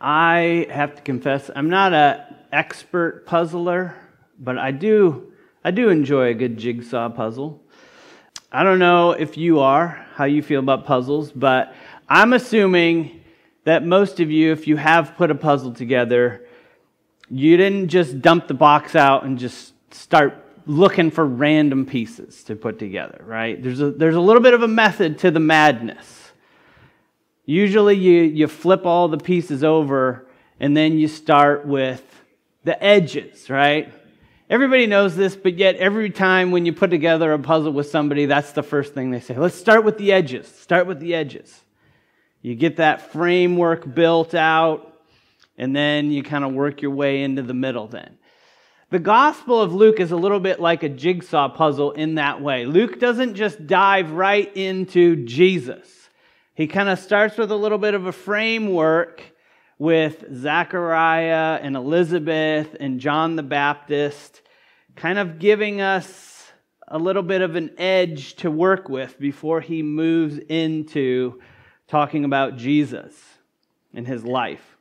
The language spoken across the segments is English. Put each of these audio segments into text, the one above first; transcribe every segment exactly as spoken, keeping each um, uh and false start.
I have to confess, I'm not an expert puzzler, but I do I do enjoy a good jigsaw puzzle. I don't know if you are, how you feel about puzzles, but I'm assuming that most of you, if you have put a puzzle together, you didn't just dump the box out and just start looking for random pieces to put together, right? There's a, there's a little bit of a method to the madness. Usually you, you flip all the pieces over and then you start with the edges, right? Everybody knows this, but yet every time when you put together a puzzle with somebody, that's the first thing they say. Let's start with the edges. Start with the edges. You get that framework built out, and then you kind of work your way into the middle then. The Gospel of Luke is a little bit like a jigsaw puzzle in that way. Luke doesn't just dive right into Jesus. He kind of starts with a little bit of a framework with Zechariah and Elizabeth and John the Baptist, kind of giving us a little bit of an edge to work with before he moves into talking about Jesus and his life.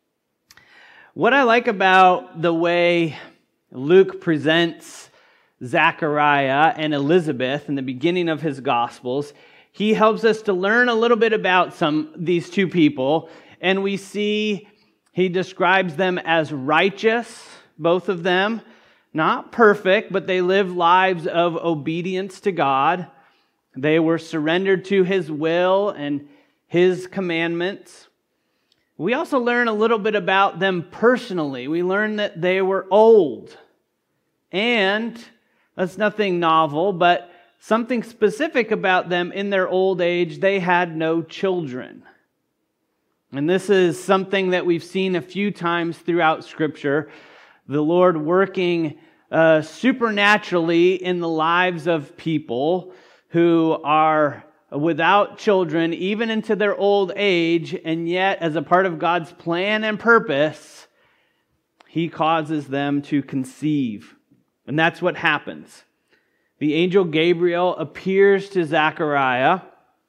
What I like about the way Luke presents Zechariah and Elizabeth in the beginning of his Gospels, he helps us to learn a little bit about some these two people, and we see he describes them as righteous, both of them, not perfect, but they live lives of obedience to God. They were surrendered to his will and his commandments. We also learn a little bit about them personally. We learn that they were old, and that's nothing novel, but something specific about them in their old age, they had no children. And this is something that we've seen a few times throughout Scripture, the Lord working uh, supernaturally in the lives of people who are without children, even into their old age, and yet as a part of God's plan and purpose, He causes them to conceive. And that's what happens. The angel Gabriel appears to Zechariah,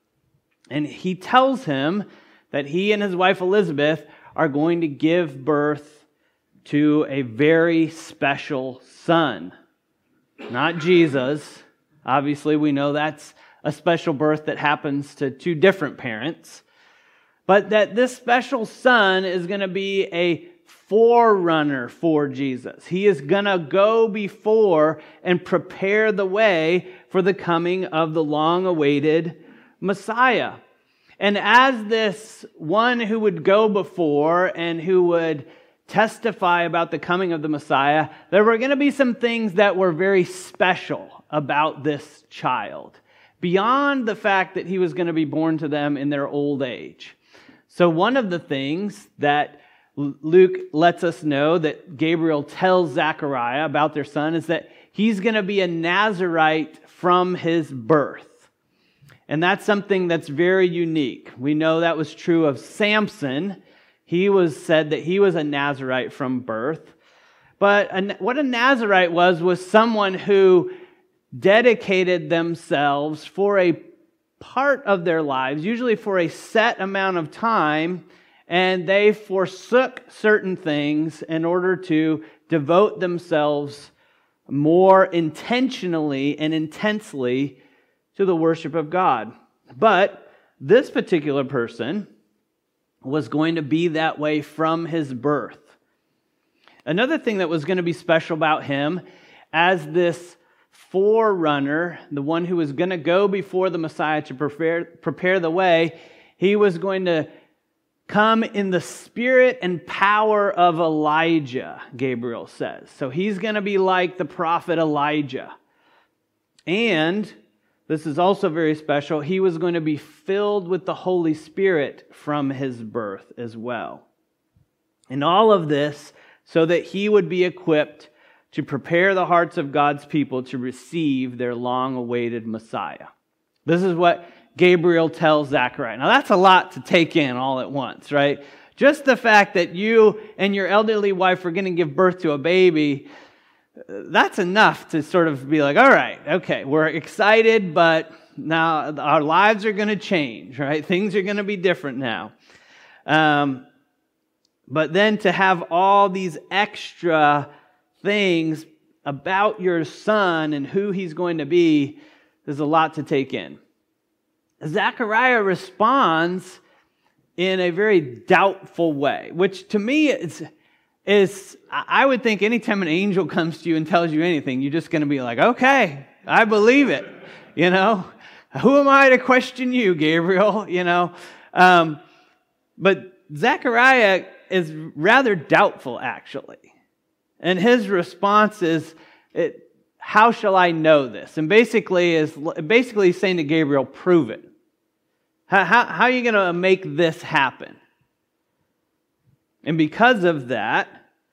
and he tells him that he and his wife Elizabeth are going to give birth to a very special son. Not Jesus. Obviously, we know that's a special birth that happens to two different parents. But that this special son is going to be a forerunner for Jesus. He is going to go before and prepare the way for the coming of the long-awaited Messiah. And as this one who would go before and who would testify about the coming of the Messiah, there were going to be some things that were very special about this child, beyond the fact that he was going to be born to them in their old age. So one of the things that Luke lets us know that Gabriel tells Zechariah about their son is that he's going to be a Nazirite from his birth. And that's something that's very unique. We know that was true of Samson. He was said that he was a Nazirite from birth. But what a Nazirite was, was someone who dedicated themselves for a part of their lives, usually for a set amount of time, and they forsook certain things in order to devote themselves more intentionally and intensely to the worship of God. But this particular person was going to be that way from his birth. Another thing that was going to be special about him, as this forerunner, the one who was going to go before the Messiah to prepare, prepare the way, he was going to come in the spirit and power of Elijah, Gabriel says. So he's going to be like the prophet Elijah. And this is also very special. He was going to be filled with the Holy Spirit from his birth as well. And all of this so that he would be equipped to prepare the hearts of God's people to receive their long-awaited Messiah. This is what Gabriel tells Zechariah. Now that's a lot to take in all at once, right? Just the fact that you and your elderly wife are going to give birth to a baby, that's enough to sort of be like, all right, okay, we're excited, but now our lives are going to change, right? Things are going to be different now. Um, But then to have all these extra things about your son and who he's going to be is a lot to take in. Zechariah responds in a very doubtful way, which to me is, is I would think anytime an angel comes to you and tells you anything, you're just going to be like, okay, I believe it. You know, who am I to question you, Gabriel? You know, um, but Zechariah is rather doubtful, actually. And his response is, it, how shall I know this? And basically is basically saying to Gabriel, prove it. How, how, how are you going to make this happen? And because of that,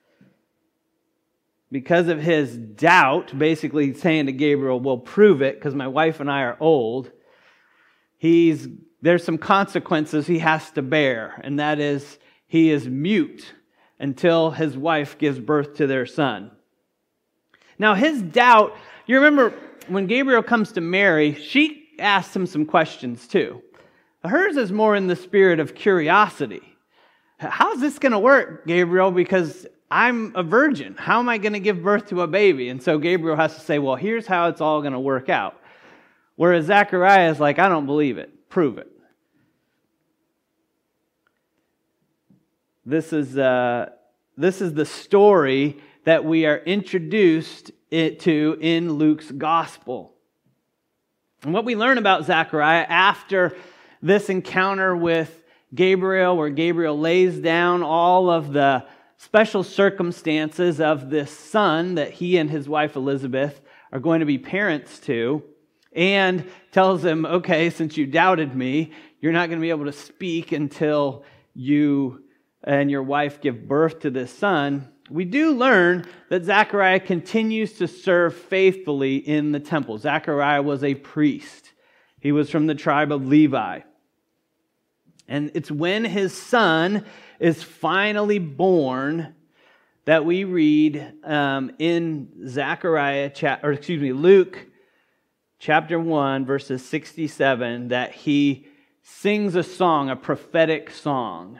because of his doubt, basically saying to Gabriel, well, prove it, because my wife and I are old, he's there's some consequences he has to bear, and that is he is mute until his wife gives birth to their son. Now, his doubt, you remember when Gabriel comes to Mary, she asks him some questions too. Hers is more in the spirit of curiosity. How's this going to work, Gabriel? Because I'm a virgin. How am I going to give birth to a baby? And so Gabriel has to say, well, here's how it's all going to work out. Whereas Zechariah is like, I don't believe it. Prove it. This is, uh, this is the story that we are introduced it to in Luke's gospel. And what we learn about Zechariah after this encounter with Gabriel, where Gabriel lays down all of the special circumstances of this son that he and his wife Elizabeth are going to be parents to, and tells him, okay, since you doubted me, you're not going to be able to speak until you and your wife give birth to this son. We do learn that Zechariah continues to serve faithfully in the temple. Zechariah was a priest. He was from the tribe of Levi. And it's when his son is finally born that we read um, in Zechariah, cha- or excuse me, Luke chapter one, verses sixty-seven, that he sings a song, a prophetic song,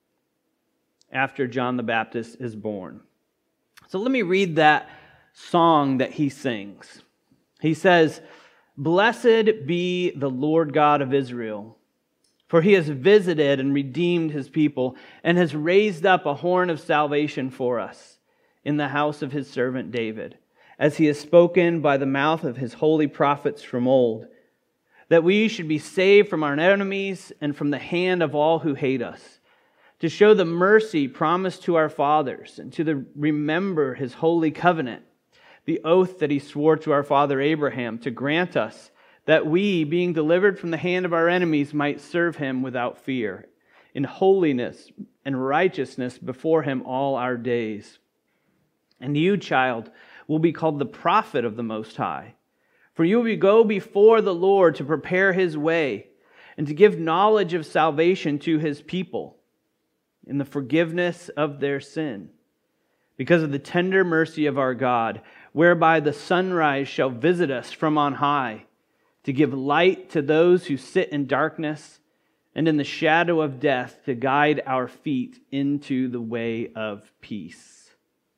after John the Baptist is born. So let me read that song that he sings. He says, "Blessed be the Lord God of Israel, for he has visited and redeemed his people, and has raised up a horn of salvation for us in the house of his servant David, as he has spoken by the mouth of his holy prophets from old, that we should be saved from our enemies and from the hand of all who hate us, to show the mercy promised to our fathers, and to the, remember his holy covenant, the oath that he swore to our father Abraham, to grant us that we, being delivered from the hand of our enemies, might serve him without fear, in holiness and righteousness before him all our days. And you, child, will be called the prophet of the Most High, for you will go before the Lord to prepare his way, and to give knowledge of salvation to his people, in the forgiveness of their sin, because of the tender mercy of our God, whereby the sunrise shall visit us from on high, to give light to those who sit in darkness, and in the shadow of death, to guide our feet into the way of peace."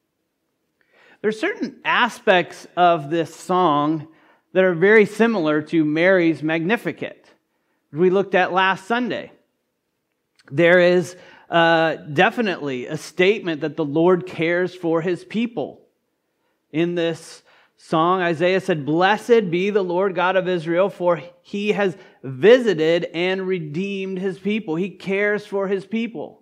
There are certain aspects of this song that are very similar to Mary's Magnificat, we looked at last Sunday. There is Uh, definitely a statement that the Lord cares for his people. In this song, Isaiah said, "Blessed be the Lord God of Israel, for he has visited and redeemed his people." He cares for his people.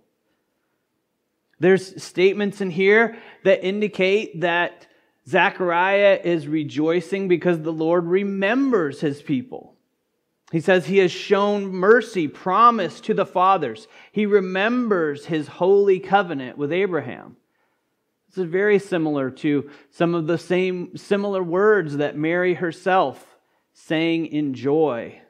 There's statements in here that indicate that Zechariah is rejoicing because the Lord remembers his people. He says he has shown mercy promised to the fathers. He remembers his holy covenant with Abraham. This is very similar to some of the same similar words that Mary herself sang in joy.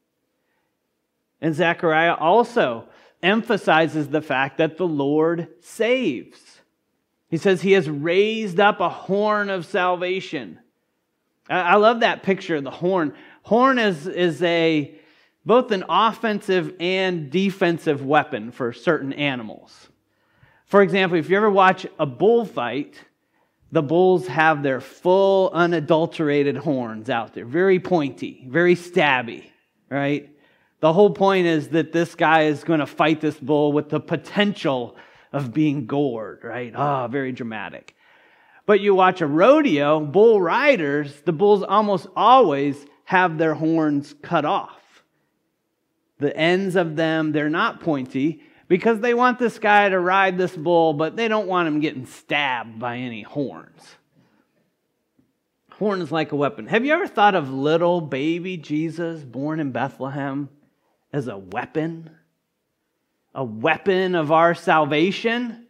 And Zechariah also emphasizes the fact that the Lord saves. He says he has raised up a horn of salvation. I love that picture of the horn. Horn is, is a both an offensive and defensive weapon for certain animals. For example, if you ever watch a bullfight, the bulls have their full, unadulterated horns out there. Very pointy, very stabby, right? The whole point is that this guy is going to fight this bull with the potential of being gored, right? Ah, very dramatic. But you watch a rodeo, bull riders, the bulls almost always have their horns cut off. The ends of them, they're not pointy because they want this guy to ride this bull, but they don't want him getting stabbed by any horns. Horn is like a weapon. Have you ever thought of little baby Jesus born in Bethlehem as a weapon? A weapon of our salvation?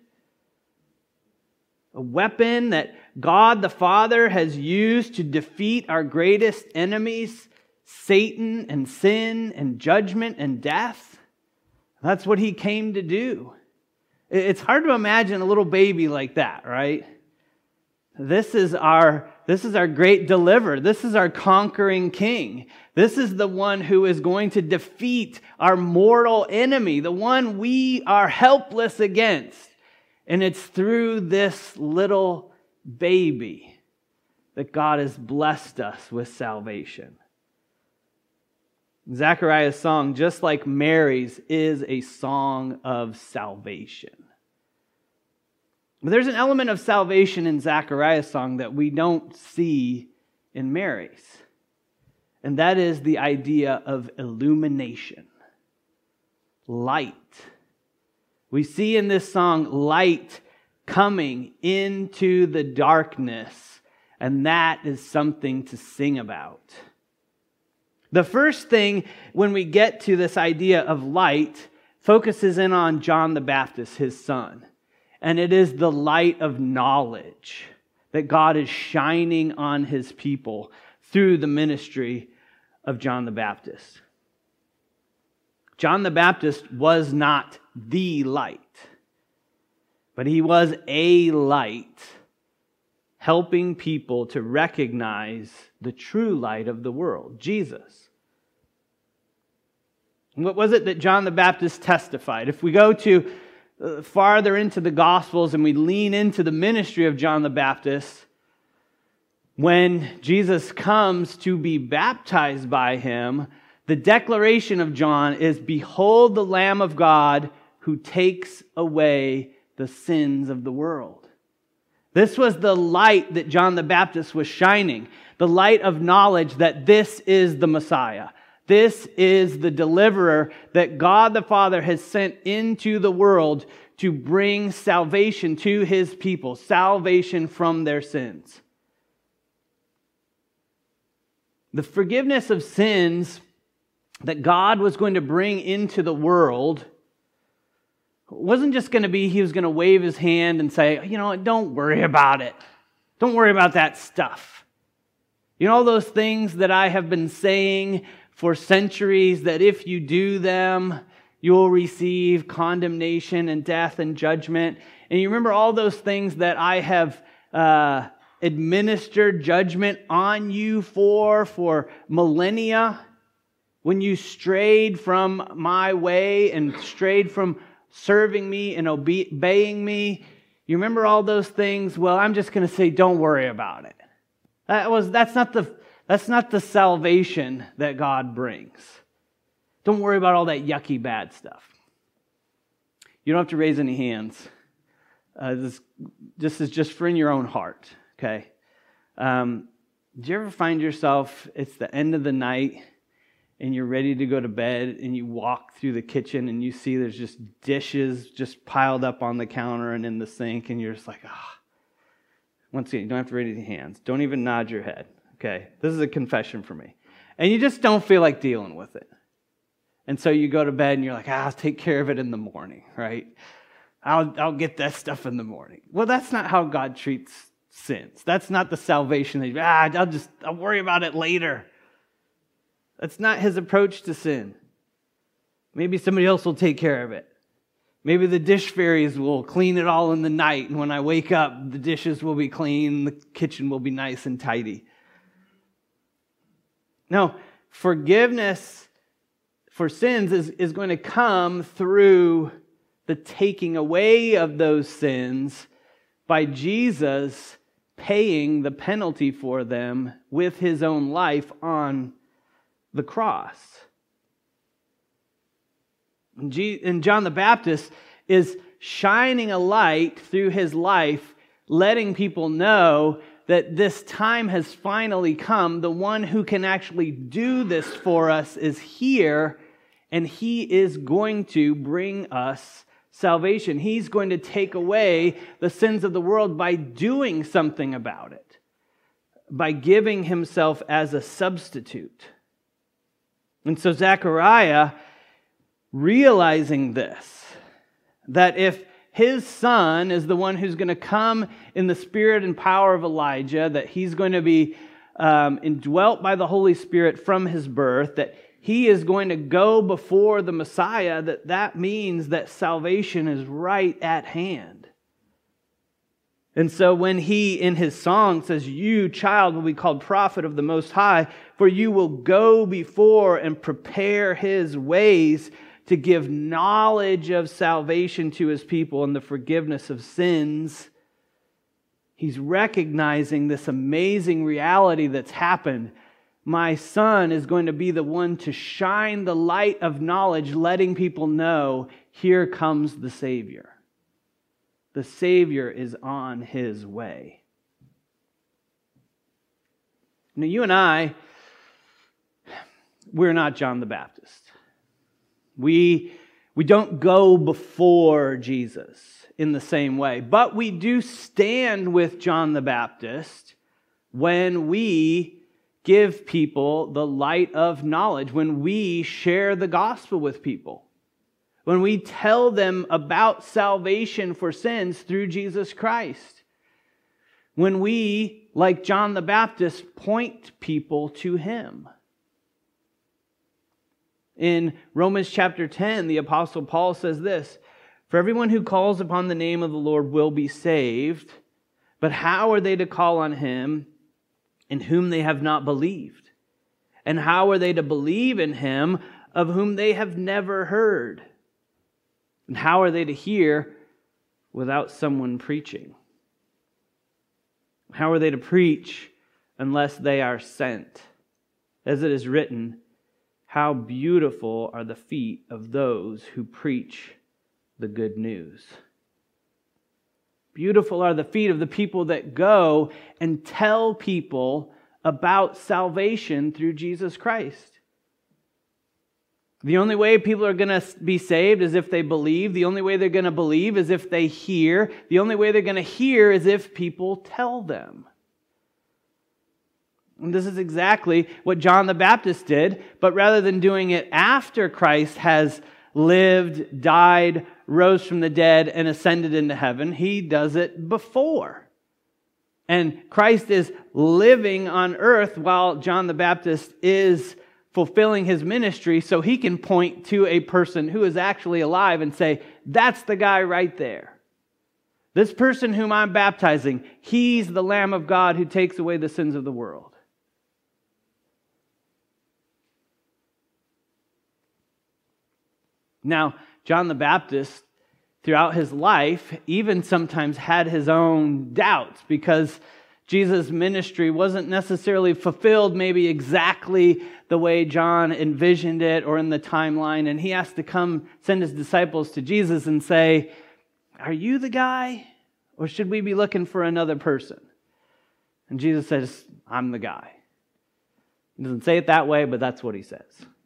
A weapon that God the Father has used to defeat our greatest enemies, Satan and sin and judgment and death. That's what he came to do. It's hard to imagine a little baby like that, right? This is our, this is our great deliverer. This is our conquering king. This is the one who is going to defeat our mortal enemy, the one we are helpless against. And it's through this little baby that God has blessed us with salvation. Zechariah's song, just like Mary's, is a song of salvation. But there's an element of salvation in Zechariah's song that we don't see in Mary's. And that is the idea of illumination. Light. We see in this song light coming into the darkness, and that is something to sing about. The first thing when we get to this idea of light focuses in on John the Baptist, his son. And it is the light of knowledge that God is shining on his people through the ministry of John the Baptist. John the Baptist was not the light, but he was a light, helping people to recognize the true light of the world, Jesus. What was it that John the Baptist testified? If we go to uh, farther into the Gospels and we lean into the ministry of John the Baptist, when Jesus comes to be baptized by him, the declaration of John is, "Behold the Lamb of God who takes away the sins of the world." This was the light that John the Baptist was shining, the light of knowledge that this is the Messiah. This is the deliverer that God the Father has sent into the world to bring salvation to his people, salvation from their sins. The forgiveness of sins that God was going to bring into the world wasn't just going to be he was going to wave his hand and say, you know, don't worry about it. Don't worry about that stuff. You know, all those things that I have been saying for centuries, that if you do them, you'll receive condemnation and death and judgment. And you remember all those things that I have uh, administered judgment on you for, for millennia, when you strayed from my way and strayed from serving me and obe- obeying me. You remember all those things? Well, I'm just going to say, don't worry about it. That was that's not the that's not the salvation that God brings. Don't worry about all that yucky bad stuff. You don't have to raise any hands. Uh, this, this is just for in your own heart. Okay. Um, do you ever find yourself? It's the end of the night, and you're ready to go to bed, and you walk through the kitchen, and you see there's just dishes just piled up on the counter and in the sink, and you're just like, ah. Oh. Once again, you don't have to raise any hands. Don't even nod your head. Okay, this is a confession for me. And you just don't feel like dealing with it. And so you go to bed, and you're like, ah, I'll take care of it in the morning, right? I'll, I'll get that stuff in the morning. Well, that's not how God treats sins. That's not the salvation that you, ah, I'll just, I'll worry about it later. That's not his approach to sin. Maybe somebody else will take care of it. Maybe the dish fairies will clean it all in the night, and when I wake up, the dishes will be clean, the kitchen will be nice and tidy. No, forgiveness for sins is, is going to come through the taking away of those sins by Jesus paying the penalty for them with his own life on the cross. And John the Baptist is shining a light through his life, letting people know that this time has finally come. The one who can actually do this for us is here, and he is going to bring us salvation. He's going to take away the sins of the world by doing something about it, by giving himself as a substitute. And so Zechariah, realizing this, that if his son is the one who's going to come in the spirit and power of Elijah, that he's going to be um, indwelt by the Holy Spirit from his birth, that he is going to go before the Messiah, that that means that salvation is right at hand. And so when he, in his song, says, "You, child, will be called prophet of the Most High, for you will go before and prepare his ways to give knowledge of salvation to his people and the forgiveness of sins," he's recognizing this amazing reality that's happened. My son is going to be the one to shine the light of knowledge, letting people know, here comes the Savior. The Savior is on his way. Now, you and I, we're not John the Baptist. We, we don't go before Jesus in the same way, but we do stand with John the Baptist when we give people the light of knowledge, when we share the gospel with people, when we tell them about salvation for sins through Jesus Christ, when we, like John the Baptist, point people to him. In Romans chapter ten, the Apostle Paul says this, "For everyone who calls upon the name of the Lord will be saved, but how are they to call on him in whom they have not believed? And how are they to believe in him of whom they have never heard? And how are they to hear without someone preaching? How are they to preach unless they are sent? As it is written, how beautiful are the feet of those who preach the good news." Beautiful are the feet of the people that go and tell people about salvation through Jesus Christ. The only way people are going to be saved is if they believe. The only way they're going to believe is if they hear. The only way they're going to hear is if people tell them. And this is exactly what John the Baptist did, but rather than doing it after Christ has lived, died, rose from the dead, and ascended into heaven, he does it before. And Christ is living on earth while John the Baptist is fulfilling his ministry, so he can point to a person who is actually alive and say, that's the guy right there. This person whom I'm baptizing, he's the Lamb of God who takes away the sins of the world. Now, John the Baptist, throughout his life, even sometimes had his own doubts because Jesus' ministry wasn't necessarily fulfilled maybe exactly the way John envisioned it or in the timeline, and he has to come send his disciples to Jesus and say, are you the guy, or should we be looking for another person? And Jesus says, I'm the guy. He doesn't say it that way, but that's what he says.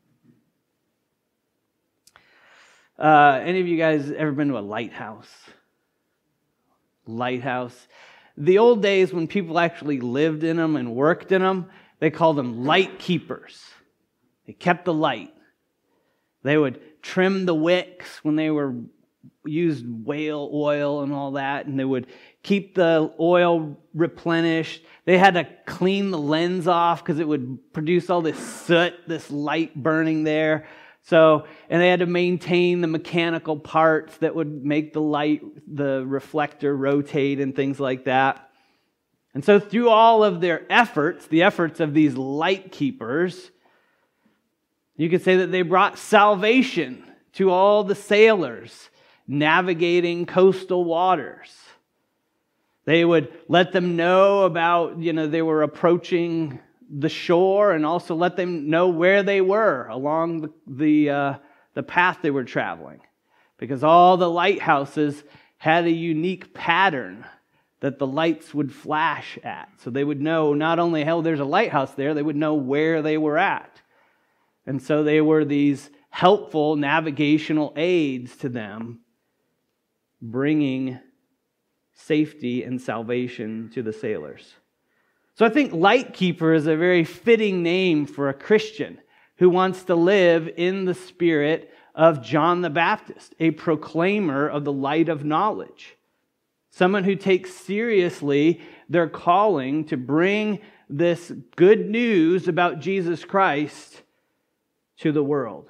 Uh, any of you guys ever been to a lighthouse? Lighthouse. The old days when people actually lived in them and worked in them, they called them light keepers. They kept the light. They would trim the wicks when they were used whale oil and all that, and they would keep the oil replenished. They had to clean the lens off because it would produce all this soot, this light burning there. So, and they had to maintain the mechanical parts that would make the light, the reflector rotate and things like that. And so through all of their efforts, the efforts of these light keepers, you could say that they brought salvation to all the sailors navigating coastal waters. They would let them know about, you know, they were approaching the shore, and also let them know where they were along the the, uh, the path they were traveling. Because all the lighthouses had a unique pattern that the lights would flash at. So they would know not only, hell, there's a lighthouse there, they would know where they were at. And so they were these helpful navigational aids to them, bringing safety and salvation to the sailors. So I think lightkeeper is a very fitting name for a Christian who wants to live in the spirit of John the Baptist, a proclaimer of the light of knowledge. Someone who takes seriously their calling to bring this good news about Jesus Christ to the world.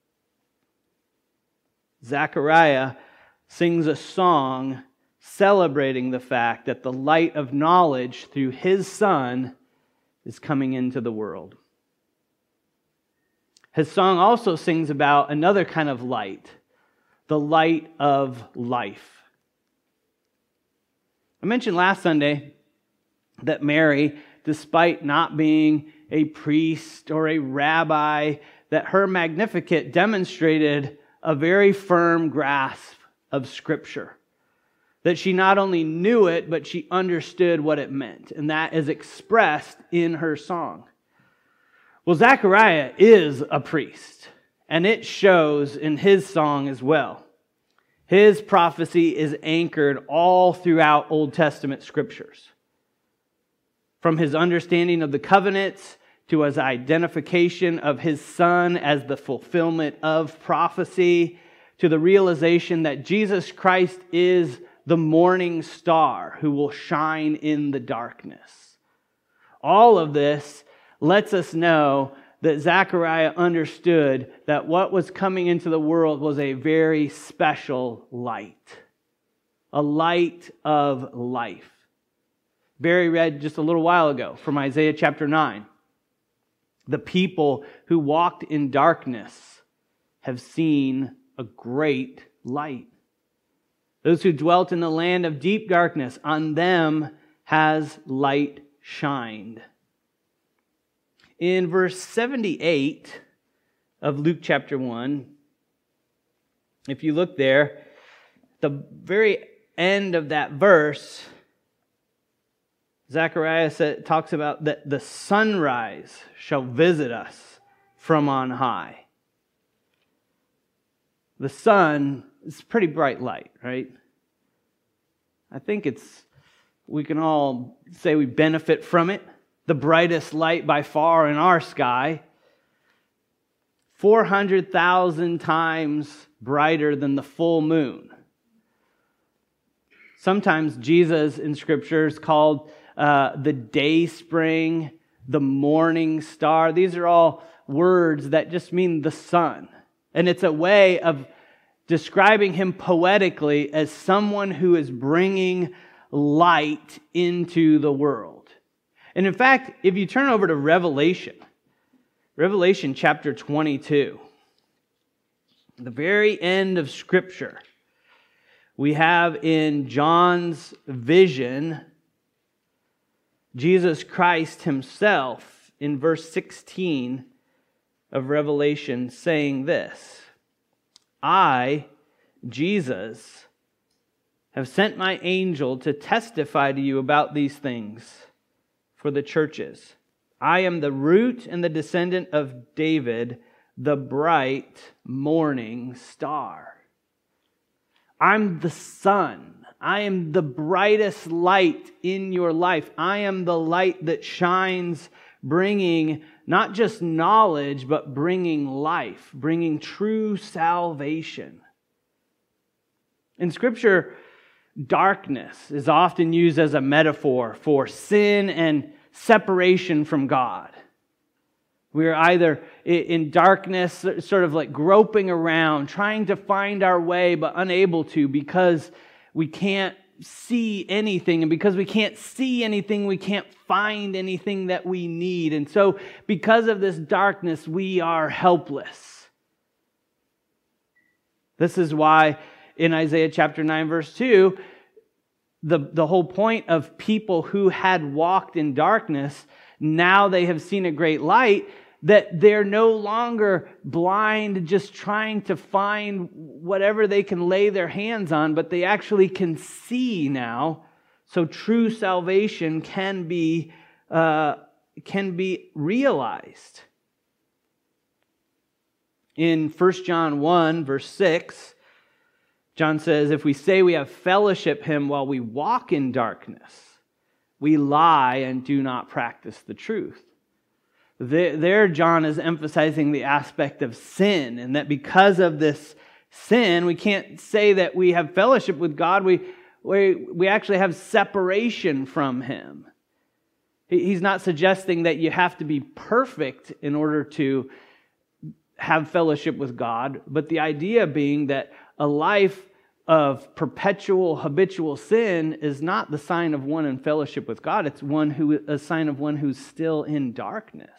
Zechariah sings a song celebrating the fact that the light of knowledge through his Son is coming into the world. His song also sings about another kind of light, the light of life. I mentioned last Sunday that Mary, despite not being a priest or a rabbi, that her Magnificat demonstrated a very firm grasp of Scripture. That she not only knew it, but she understood what it meant. And that is expressed in her song. Well, Zechariah is a priest, and it shows in his song as well. His prophecy is anchored all throughout Old Testament scriptures. From his understanding of the covenants to his identification of his Son as the fulfillment of prophecy, to the realization that Jesus Christ is the morning star who will shine in the darkness. All of this lets us know that Zechariah understood that what was coming into the world was a very special light. A light of life. Barry read just a little while ago from Isaiah chapter nine. The people who walked in darkness have seen a great light. Those who dwelt in the land of deep darkness, on them has light shined. In verse seventy-eight of Luke chapter one, if you look there, the very end of that verse, Zechariah said, talks about that the sunrise shall visit us from on high. The sun is pretty bright light, right? I think it's, we can all say we benefit from it. The brightest light by far in our sky. four hundred thousand times brighter than the full moon. Sometimes Jesus in Scripture is called uh, the day spring, the morning star. These are all words that just mean the sun. And it's a way of describing him poetically as someone who is bringing light into the world. And in fact, if you turn over to Revelation, Revelation chapter twenty-two, the very end of Scripture, we have in John's vision, Jesus Christ himself in verse sixteen of Revelation saying this, I, Jesus, have sent my angel to testify to you about these things for the churches. I am the root and the descendant of David, the bright morning star. I'm the sun. I am the brightest light in your life. I am the light that shines, bringing not just knowledge, but bringing life, bringing true salvation. In Scripture, darkness is often used as a metaphor for sin and separation from God. We are either in darkness, sort of like groping around, trying to find our way, but unable to because we can't see anything. And because we can't see anything, we can't find anything that we need. And so because of this darkness, we are helpless. This is why in Isaiah chapter nine, verse two, the, the whole point of people who had walked in darkness, now they have seen a great light, that they're no longer blind, just trying to find whatever they can lay their hands on, but they actually can see now. So true salvation can be uh, can be realized. In First John one, verse six, John says, if we say we have fellowship him while we walk in darkness, we lie and do not practice the truth. There, John is emphasizing the aspect of sin, and that because of this sin, we can't say that we have fellowship with God. We, we, we actually have separation from him. He's not suggesting that you have to be perfect in order to have fellowship with God, but the idea being that a life of perpetual habitual sin is not the sign of one in fellowship with God. It's one who a sign of one who's still in darkness.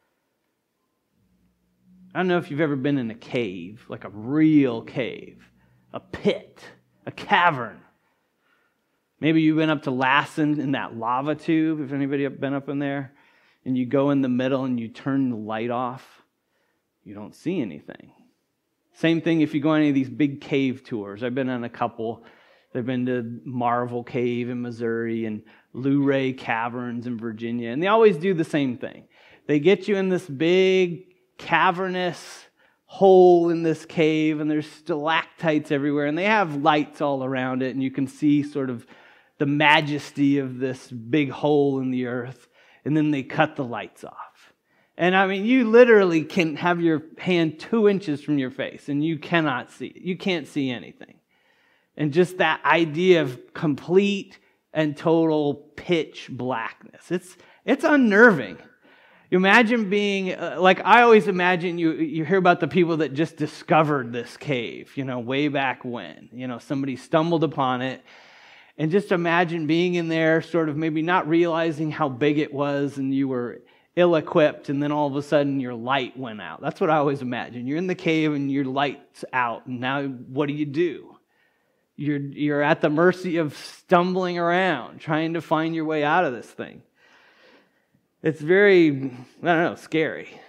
I don't know if you've ever been in a cave, like a real cave, a pit, a cavern. Maybe you've been up to Lassen in that lava tube, if anybody have been up in there, and you go in the middle and you turn the light off. You don't see anything. Same thing if you go on any of these big cave tours. I've been on a couple. I've been to Marvel Cave in Missouri and Luray Caverns in Virginia. And they always do the same thing. They get you in this big cavernous hole in this cave, and there's stalactites everywhere, and they have lights all around it, and you can see sort of the majesty of this big hole in the earth. And then they cut the lights off. And I mean, you literally can have your hand two inches from your face and you cannot see. You can't see anything. And just that idea of complete and total pitch blackness. It's it's unnerving. You imagine being, uh, like I always imagine, you you hear about the people that just discovered this cave, you know, way back when. You know, somebody stumbled upon it. And just imagine being in there, sort of maybe not realizing how big it was, and you were ill-equipped, and then all of a sudden your light went out. That's what I always imagine. You're in the cave and your light's out, and now what do you do? You're, you're at the mercy of stumbling around, trying to find your way out of this thing. It's very, I don't know, scary.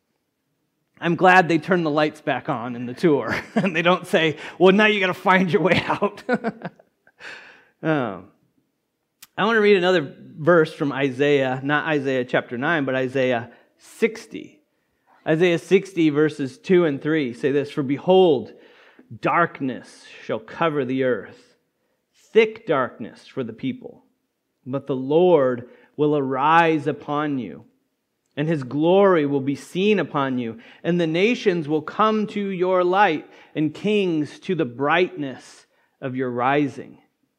I'm glad they turn the lights back on in the tour, and they don't say, well, now you got to find your way out. um, I want to read another verse from Isaiah, not Isaiah chapter nine, but Isaiah sixty. Isaiah sixty verses two and three say this, for behold, darkness shall cover the earth, thick darkness for the people. But the Lord will arise upon you, and his glory will be seen upon you, and the nations will come to your light, and kings to the brightness of your rising.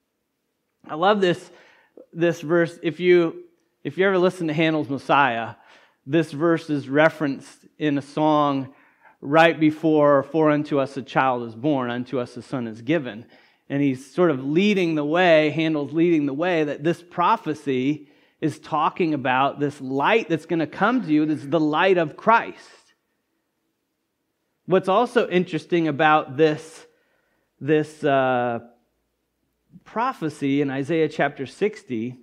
I love this This verse. If you if you ever listen to Handel's Messiah, this verse is referenced in a song right before "For unto us a child is born, unto us a son is given," and he's sort of leading the way. Handel's leading the way that this prophecy is talking about this light that's going to come to you. This is the light of Christ. What's also interesting about this this. Uh, prophecy in Isaiah chapter sixty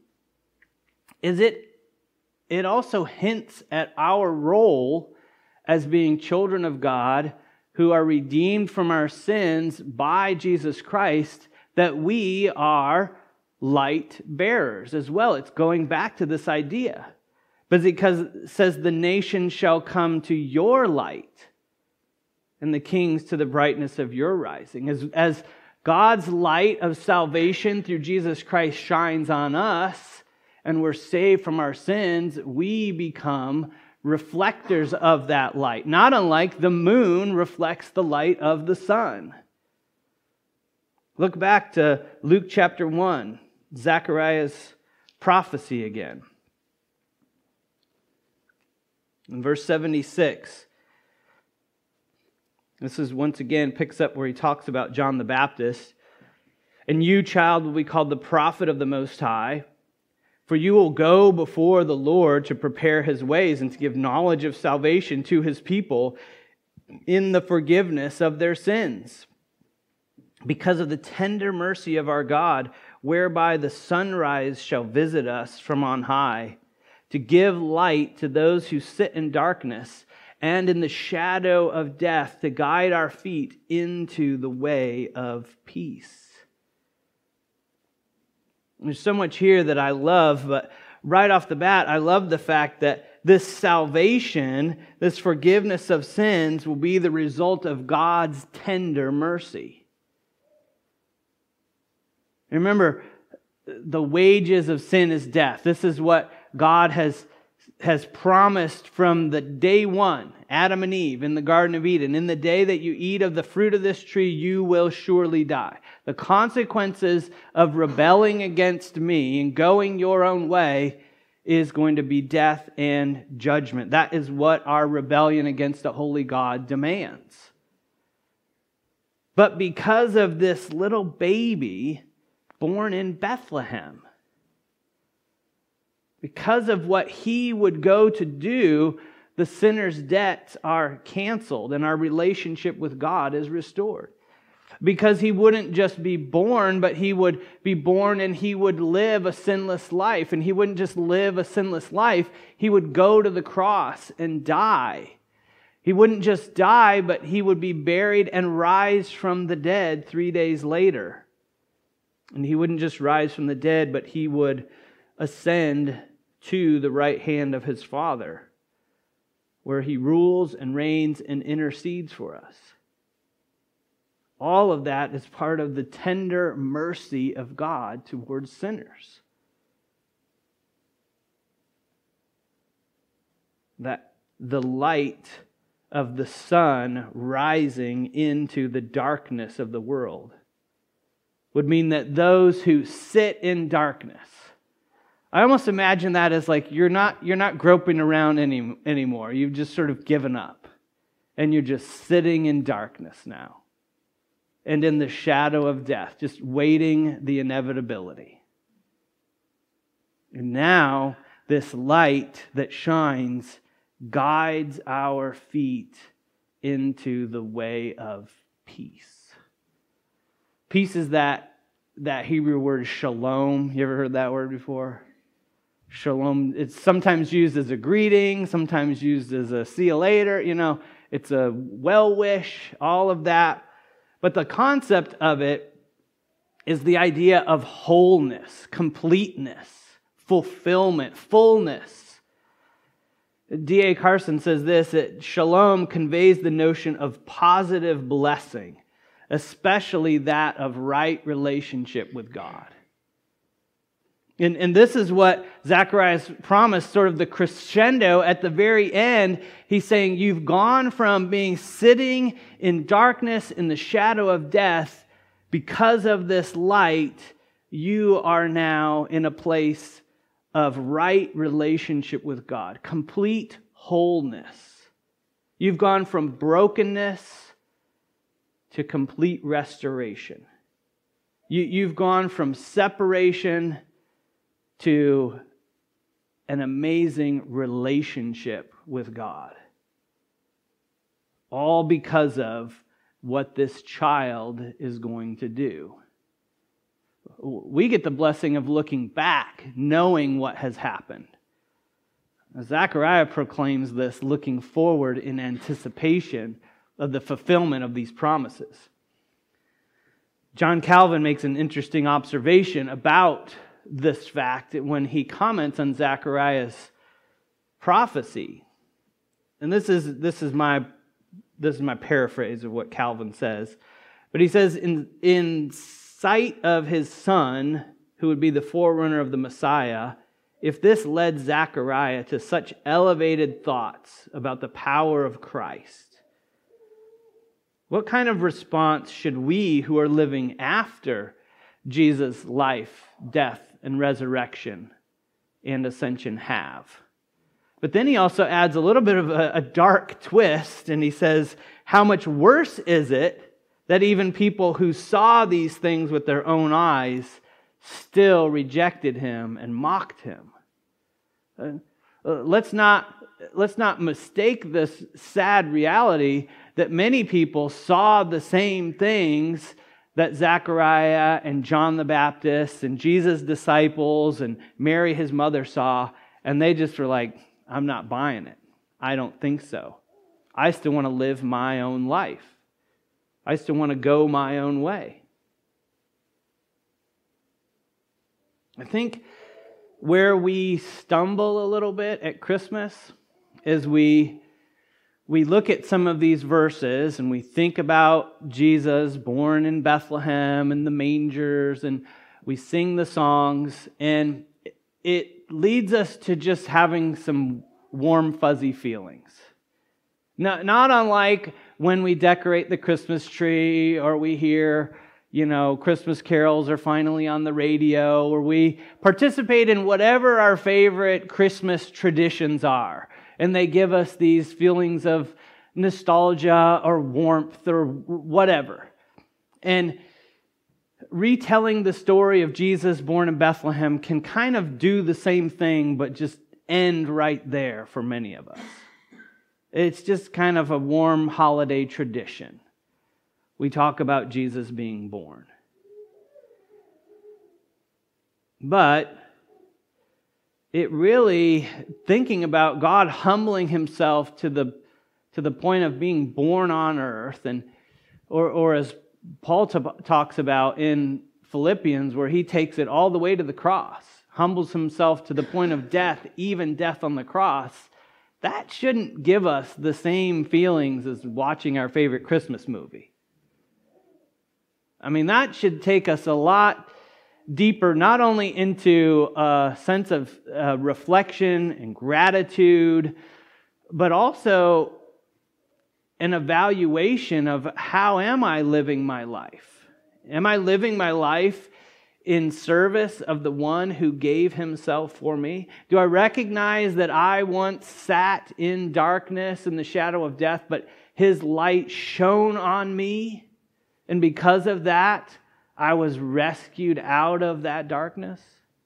is it it also hints at our role as being children of God who are redeemed from our sins by Jesus Christ, that we are light bearers as well. It's going back to this idea. But because it says the nation shall come to your light and the kings to the brightness of your rising. As, as God's light of salvation through Jesus Christ shines on us and we're saved from our sins, we become reflectors of that light. Not unlike the moon reflects the light of the sun. Look back to Luke chapter one, Zechariah's prophecy again. In verse seventy-six, this is once again picks up where he talks about John the Baptist. And you, child, will be called the prophet of the Most High, for you will go before the Lord to prepare his ways and to give knowledge of salvation to his people in the forgiveness of their sins, because of the tender mercy of our God, whereby the sunrise shall visit us from on high, to give light to those who sit in darkness and in the shadow of death, to guide our feet into the way of peace. There's so much here that I love, but right off the bat, I love the fact that this salvation, this forgiveness of sins, will be the result of God's tender mercy. Remember, the wages of sin is death. This is what God has, has promised from the day one, Adam and Eve in the Garden of Eden. In the day that you eat of the fruit of this tree, you will surely die. The consequences of rebelling against me and going your own way is going to be death and judgment. That is what our rebellion against a holy God demands. But because of this little baby born in Bethlehem, because of what he would go to do, the sinner's debts are canceled and our relationship with God is restored. Because he wouldn't just be born, but he would be born and he would live a sinless life. And he wouldn't just live a sinless life, he would go to the cross and die. He wouldn't just die, but he would be buried and rise from the dead three days later. And he wouldn't just rise from the dead, but he would ascend to the right hand of his Father, where he rules and reigns and intercedes for us. All of that is part of the tender mercy of God towards sinners. That the light of the sun rising into the darkness of the world would mean that those who sit in darkness, I almost imagine that as like you're not you're not groping around any, anymore. You've just sort of given up. And you're just sitting in darkness now. And in the shadow of death, just waiting the inevitability. And now, this light that shines guides our feet into the way of peace. Peace is that, that Hebrew word shalom. You ever heard that word before? Shalom. It's sometimes used as a greeting, sometimes used as a see you later. You know, it's a well wish, all of that. But the concept of it is the idea of wholeness, completeness, fulfillment, fullness. D A Carson says this, that shalom conveys the notion of positive blessing, especially that of right relationship with God. And, and this is what Zechariah's promised, sort of the crescendo at the very end. He's saying, you've gone from being sitting in darkness in the shadow of death. Because of this light, you are now in a place of right relationship with God, complete wholeness. You've gone from brokenness to complete restoration. You, you've gone from separation to an amazing relationship with God. All because of what this child is going to do. We get the blessing of looking back, knowing what has happened. Zechariah proclaims this, looking forward in anticipation of the fulfillment of these promises. John Calvin makes an interesting observation about this fact when he comments on Zechariah's prophecy. And this is this is my this is my paraphrase of what Calvin says. But he says, in, in sight of his son, who would be the forerunner of the Messiah, if this led Zechariah to such elevated thoughts about the power of Christ, what kind of response should we who are living after Jesus' life, death, and resurrection and ascension have? But then he also adds a little bit of a, a dark twist, and he says, how much worse is it that even people who saw these things with their own eyes still rejected him and mocked him? Uh, uh, let's not, let's not mistake this sad reality that many people saw the same things that Zechariah and John the Baptist and Jesus' disciples and Mary, his mother, saw, and they just were like, I'm not buying it. I don't think so. I still want to live my own life. I still want to go my own way. I think where we stumble a little bit at Christmas is we we look at some of these verses and we think about Jesus born in Bethlehem and the mangers, and we sing the songs, and it leads us to just having some warm, fuzzy feelings. Not, not unlike when we decorate the Christmas tree, or we hear, you know, Christmas carols are finally on the radio, or we participate in whatever our favorite Christmas traditions are. And they give us these feelings of nostalgia or warmth or whatever. And retelling the story of Jesus born in Bethlehem can kind of do the same thing, but just end right there for many of us. It's just kind of a warm holiday tradition. We talk about Jesus being born. But it really, thinking about God humbling himself to the to the point of being born on earth, and or or as Paul t- talks about in Philippians, where he takes it all the way to the cross, humbles himself to the point of death, even death on the cross, that shouldn't give us the same feelings as watching our favorite Christmas movie. I mean, that should take us a lot deeper, not only into a sense of uh, reflection and gratitude, but also an evaluation of how am I living my life? Am I living my life in service of the one who gave himself for me? Do I recognize that I once sat in darkness and the shadow of death, but his light shone on me, and because of that, I was rescued out of that darkness?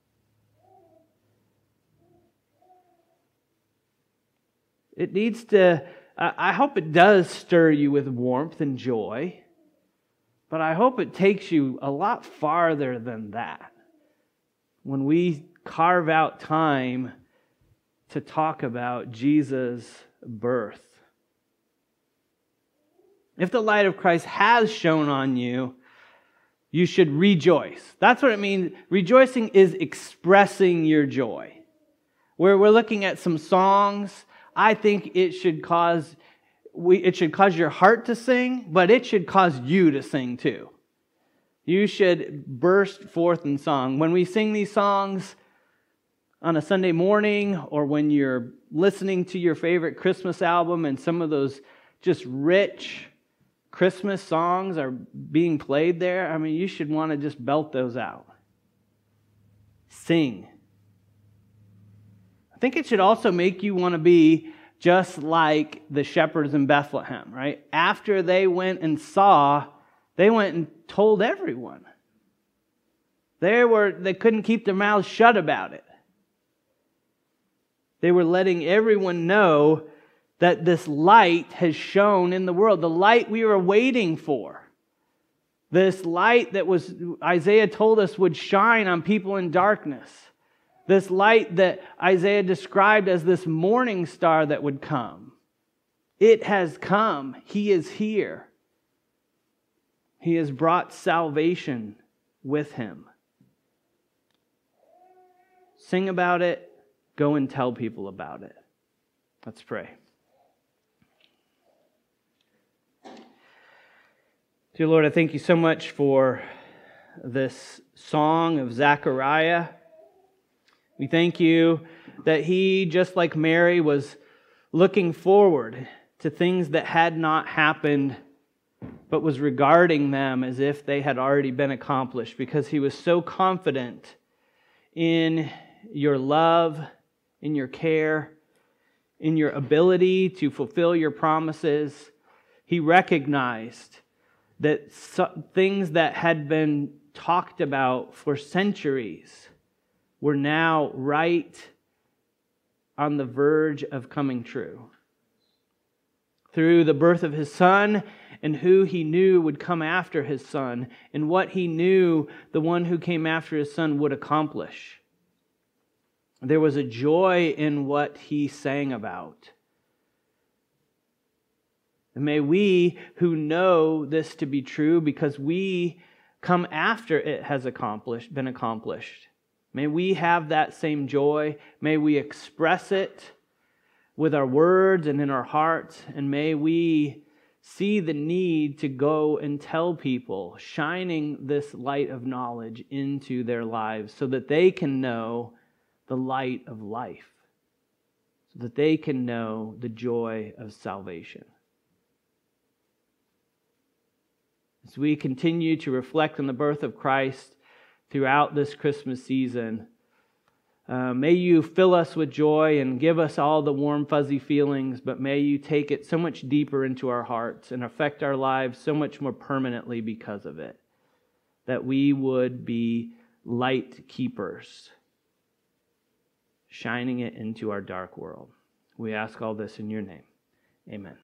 It needs to, I hope it does stir you with warmth and joy, but I hope it takes you a lot farther than that when we carve out time to talk about Jesus' birth. If the light of Christ has shone on you, you should rejoice. That's what it means. Rejoicing is expressing your joy. Where we're looking at some songs, I think it should cause we it should cause your heart to sing, but it should cause you to sing too. You should burst forth in song. When we sing these songs on a Sunday morning, or when you're listening to your favorite Christmas album and some of those just rich Christmas songs are being played there, I mean, you should want to just belt those out. Sing. I think it should also make you want to be just like the shepherds in Bethlehem, right? After they went and saw, they went and told everyone. They were, they couldn't keep their mouths shut about it. They were letting everyone know that this light has shone in the world, the light we were waiting for. This light that was Isaiah told us would shine on people in darkness. This light that Isaiah described as this morning star that would come. It has come. He is here. He has brought salvation with him. Sing about it. Go and tell people about it. Let's pray. Dear Lord, I thank you so much for this song of Zechariah. We thank you that he, just like Mary, was looking forward to things that had not happened, but was regarding them as if they had already been accomplished, because he was so confident in your love, in your care, in your ability to fulfill your promises. He recognized that so, things that had been talked about for centuries were now right on the verge of coming true. Through the birth of his son and who he knew would come after his son and what he knew the one who came after his son would accomplish. There was a joy in what he sang about. And may we who know this to be true because we come after it has accomplished, been accomplished, may we have that same joy. May we express it with our words and in our hearts. And may we see the need to go and tell people, shining this light of knowledge into their lives so that they can know the light of life, so that they can know the joy of salvation. As we continue to reflect on the birth of Christ throughout this Christmas season, uh, may you fill us with joy and give us all the warm, fuzzy feelings, but may you take it so much deeper into our hearts and affect our lives so much more permanently because of it, that we would be light keepers, shining it into our dark world. We ask all this in your name. Amen.